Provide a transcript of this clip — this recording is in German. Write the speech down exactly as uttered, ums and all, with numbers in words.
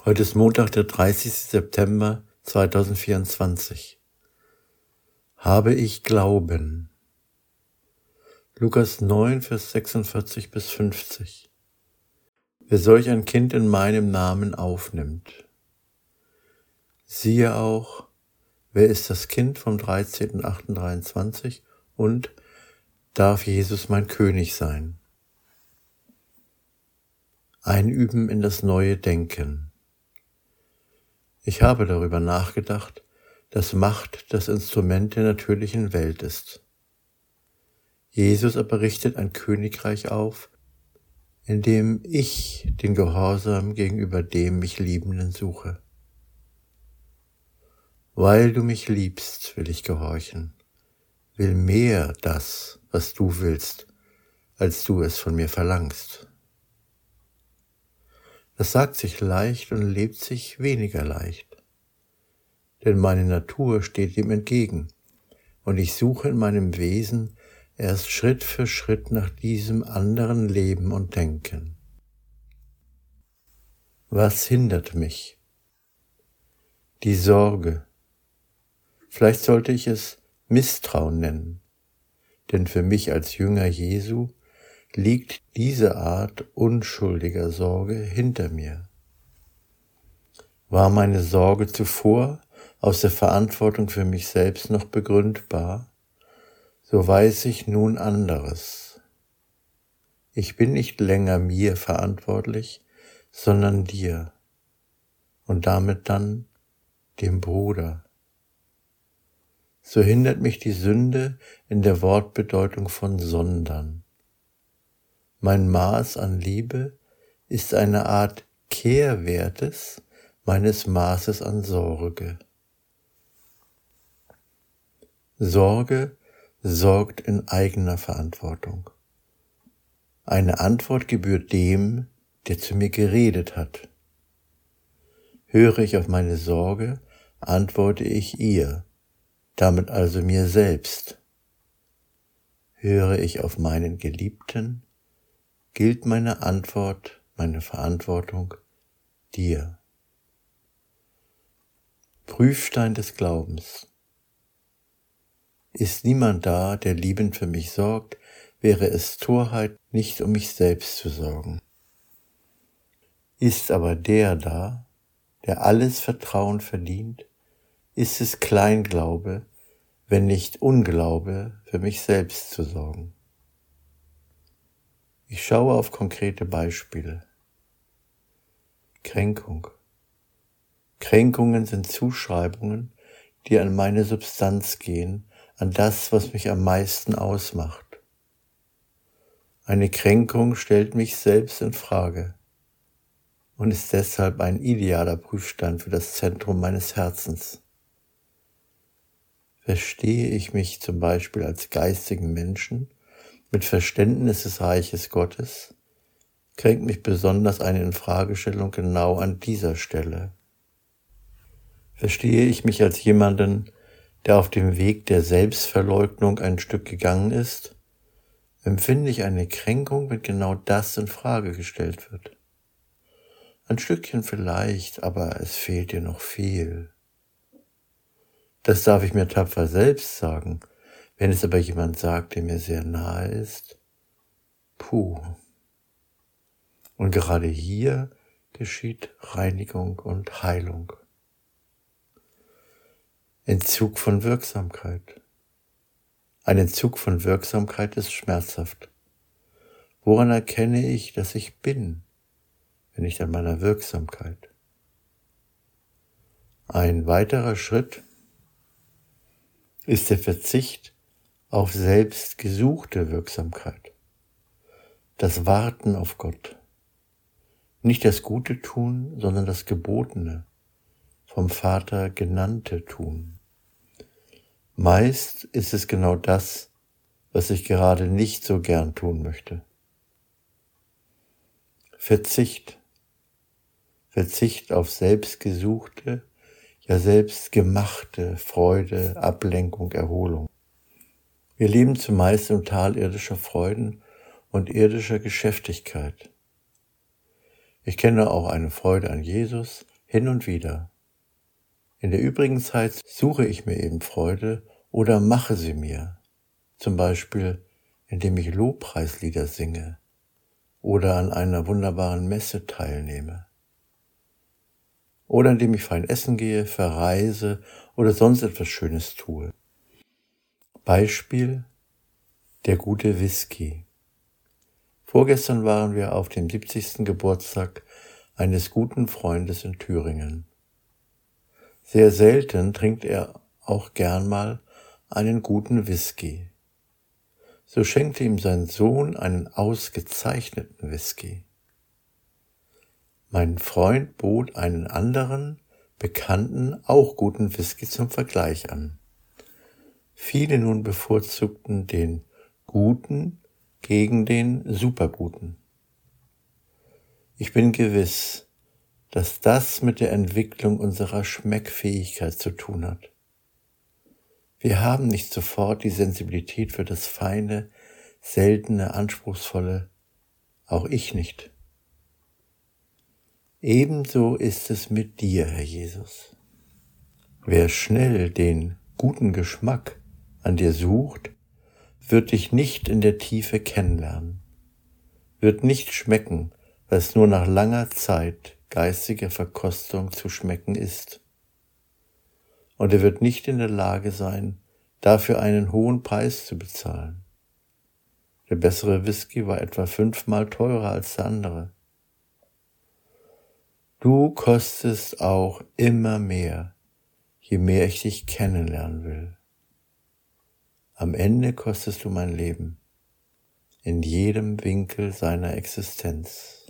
Heute ist Montag, der dreißigste September zweitausendvierundzwanzig. Habe ich Glauben? Lukas neun, Vers sechsundvierzig bis fünfzig. Wer solch ein Kind in meinem Namen aufnimmt. Siehe auch, wer ist das Kind vom dreizehnten achten dreiundzwanzig und darf Jesus mein König sein? Einüben in das neue Denken. Ich habe darüber nachgedacht, dass Macht das Instrument der natürlichen Welt ist. Jesus aber richtet ein Königreich auf, in dem ich den Gehorsam gegenüber dem mich Liebenden suche. Weil du mich liebst, will ich gehorchen, will mehr das, was du willst, als du es von mir verlangst. Das sagt sich leicht und lebt sich weniger leicht, denn meine Natur steht ihm entgegen und ich suche in meinem Wesen erst Schritt für Schritt nach diesem anderen Leben und Denken. Was hindert mich? Die Sorge. Vielleicht sollte ich es Misstrauen nennen, denn für mich als Jünger Jesu liegt diese Art unschuldiger Sorge hinter mir. War meine Sorge zuvor aus der Verantwortung für mich selbst noch begründbar, so weiß ich nun anderes. Ich bin nicht länger mir verantwortlich, sondern dir und damit dann dem Bruder. So hindert mich die Sünde in der Wortbedeutung von sondern. Mein Maß an Liebe ist eine Art Kehrwertes meines Maßes an Sorge. Sorge sorgt in eigener Verantwortung. Eine Antwort gebührt dem, der zu mir geredet hat. Höre ich auf meine Sorge, antworte ich ihr, damit also mir selbst. Höre ich auf meinen Geliebten, gilt meine Antwort, meine Verantwortung dir. Prüfstein des Glaubens. Ist niemand da, der liebend für mich sorgt, wäre es Torheit, nicht um mich selbst zu sorgen. Ist aber der da, der alles Vertrauen verdient, ist es Kleinglaube, wenn nicht Unglaube, für mich selbst zu sorgen. Ich schaue auf konkrete Beispiele. Kränkung. Kränkungen sind Zuschreibungen, die an meine Substanz gehen, an das, was mich am meisten ausmacht. Eine Kränkung stellt mich selbst in Frage und ist deshalb ein idealer Prüfstein für das Zentrum meines Herzens. Verstehe ich mich zum Beispiel als geistigen Menschen, mit Verständnis des Reiches Gottes, kränkt mich besonders eine Infragestellung genau an dieser Stelle. Verstehe ich mich als jemanden, der auf dem Weg der Selbstverleugnung ein Stück gegangen ist, empfinde ich eine Kränkung, wenn genau das in Frage gestellt wird. Ein Stückchen vielleicht, aber es fehlt dir noch viel. Das darf ich mir tapfer selbst sagen. Wenn es aber jemand sagt, der mir sehr nahe ist, puh. Und gerade hier geschieht Reinigung und Heilung. Entzug von Wirksamkeit. Ein Entzug von Wirksamkeit ist schmerzhaft. Woran erkenne ich, dass ich bin, wenn nicht an meiner Wirksamkeit? Ein weiterer Schritt ist der Verzicht auf selbstgesuchte Wirksamkeit, das Warten auf Gott, nicht das Gute tun, sondern das Gebotene, vom Vater genannte tun. Meist ist es genau das, was ich gerade nicht so gern tun möchte. Verzicht, Verzicht auf selbstgesuchte, ja selbstgemachte Freude, Ablenkung, Erholung. Wir leben zumeist im Tal irdischer Freuden und irdischer Geschäftigkeit. Ich kenne auch eine Freude an Jesus, hin und wieder. In der übrigen Zeit suche ich mir eben Freude oder mache sie mir, zum Beispiel indem ich Lobpreislieder singe oder an einer wunderbaren Messe teilnehme oder indem ich fein essen gehe, verreise oder sonst etwas Schönes tue. Beispiel: der gute Whisky. Vorgestern waren wir auf dem siebzigsten Geburtstag eines guten Freundes in Thüringen. Sehr selten trinkt er auch gern mal einen guten Whisky. So schenkte ihm sein Sohn einen ausgezeichneten Whisky. Mein Freund bot einen anderen, bekannten, auch guten Whisky zum Vergleich an. Viele nun bevorzugten den guten gegen den superguten. Ich bin gewiss, dass das mit der Entwicklung unserer Schmeckfähigkeit zu tun hat. Wir haben nicht sofort die Sensibilität für das Feine, Seltene, Anspruchsvolle, auch ich nicht. Ebenso ist es mit dir, Herr Jesus. Wer schnell den guten Geschmack an dir sucht, wird dich nicht in der Tiefe kennenlernen, wird nicht schmecken, was nur nach langer Zeit geistiger Verkostung zu schmecken ist. Und er wird nicht in der Lage sein, dafür einen hohen Preis zu bezahlen. Der bessere Whisky war etwa fünfmal teurer als der andere. Du kostest auch immer mehr, je mehr ich dich kennenlernen will. Am Ende kostest du mein Leben, in jedem Winkel seiner Existenz.